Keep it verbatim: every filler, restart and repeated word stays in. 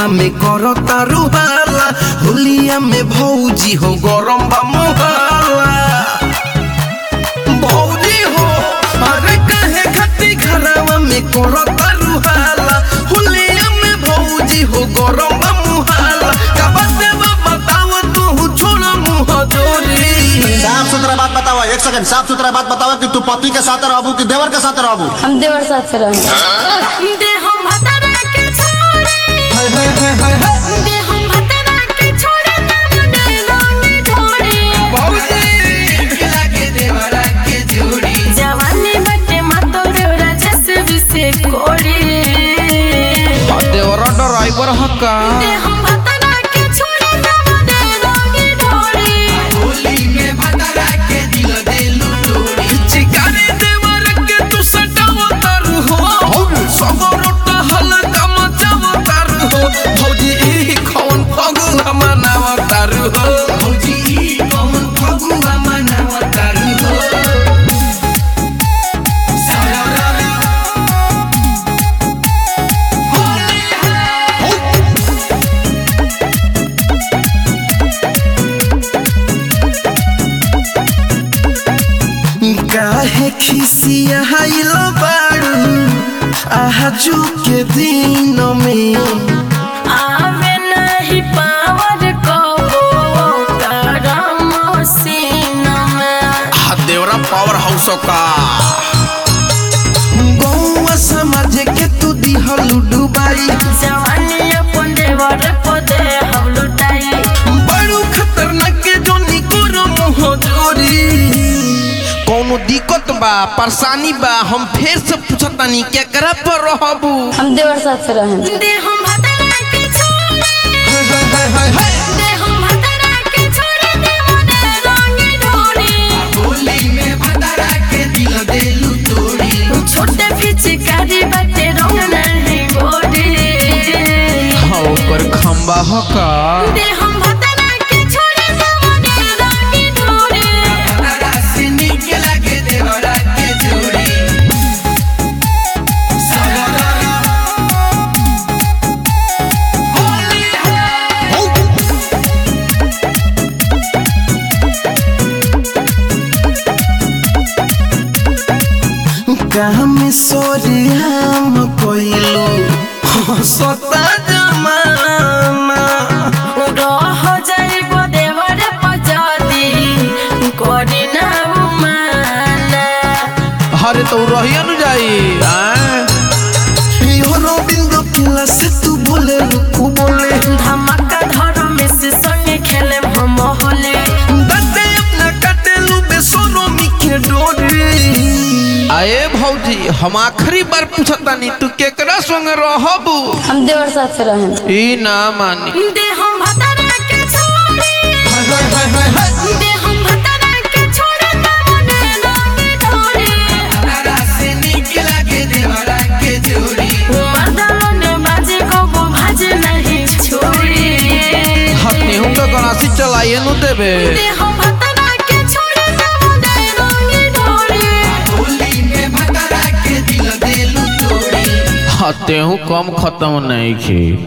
में करो तारू हाला होलिया में भौजी हो गरम बा मुहाला भौजी हो अरे कहे खती घरवा में करो तारू हाला होलिया में भौजी हो गरम बा मुहाला का बाते बताओ तू छोड़ मुंह जोरी। साफ सुथरा बात बताओ, एक सेकंड साफ सुथरा बात बताओ कि तू पति के साथ रहबू कि देवर के साथ रहबू? हम देवर साथ से रहेंगे। दे हम भतरा के छोड़े हाय हाय हाय हाय हाय दे हम भतरा के छोड़े ना मुंडे लोने ढोड़े भौजी लागे देवरा के जोड़ी जवानी बटे मतो देवरा जैसे विसे कोड़ी देवरा ड्राइवर हक्का दे हम भतरा के छोड़े ना मुंडे लोने ढोड़े होली में भतरा के दिल देलू तोड़ी चिकारे देवर के तू सटाव तारू हो सगरोटा हल्का मचाव तारू हो भौजी ई कौन फगुआ मनाव तारू हो भौजी ई कौन फगुआ मनाव तारू हो काहे खिसिया हाइल बारू आजू के दिन में आवे नहीं पावर को करम सीना में देवरा पावर हाउस का गौवा समाज के तू दिहलू डुबाई जवानी अपन देवर को दे हम लुटाई बड़ू खतरनाक के जो निकोर मुंह जोरी कोनो दिक्कत बा परेशानी बा हम फिर से पूछतानी केकरा पर रहबू? हम देवर साथ से रहेंगे। दे हम भतरा के छोड़े हाय हाय हाय हाय दे हम भतरा के छोड़े दे मुंडे लोने ढोड़े होली में भतरा के दिल देलू तोड़ी छोटे पिचकारी बटे रंग नहीं गोरी हाँ ओकर खंबा हका दे हम भतरा के छोड़े दे मुंडे लोने ढोड़े भतरा से नीक लागे देवरा के जोड़ी काम सोरियाम कोइलो सता जमाना रह जाइबो देवर पजदी कोरी ना माना हरे तो रहिया न जाई योरो बिंदु किला से तू बोले रुकू बोले धमाका धरो में से संगे खेले हम होले बते अपना कटेलू बेसोनो मिके डोरी आए भौजी हम आखिरी बार पूछतानी तू केकरा संग रहबू? हम देवर साथ से रहेंगे। ई ना मानी दे हम भतरा के छोड़े हाय हाय हाय हाय हाय दे हम भतरा के छोड़े ना मुंडे लोने ढोड़े भतरा से नीक लागे देवरा के जोड़ी मर्दालों ने बाजे को वो भाजे नहीं छोड़ी हतनी हम तो गणासी चलाइए नु देबे दे हम भतरा के छोड़े ना मुंडे लोने ढोड़े होली में भतरा के दिल देलू तोड़ी हते हूँ कम खत्म नहीं की।